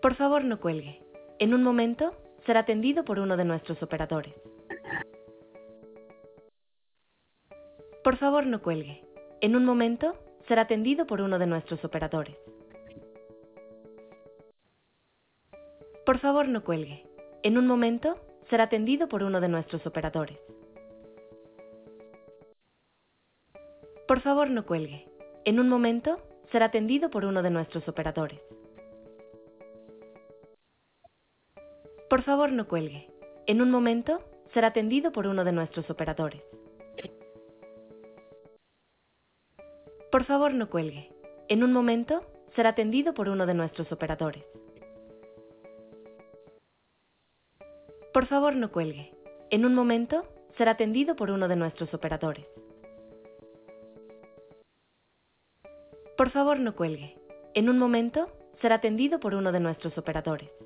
Por favor, no cuelgue. En un momento, será atendido por uno de nuestros operadores. Por favor, no cuelgue. En un momento, será atendido por uno de nuestros operadores. Por favor, no cuelgue. En un momento, será atendido por uno de nuestros operadores. Por favor, no cuelgue. En un momento, será atendido por uno de nuestros operadores. Por favor, no cuelgue. En un momento, será atendido por uno de nuestros operadores. Por favor, no cuelgue. En un momento, será atendido por uno de nuestros operadores. Por favor, no cuelgue. En un momento, será atendido por uno de nuestros operadores. Por favor, no cuelgue. En un momento, será atendido por uno de nuestros operadores.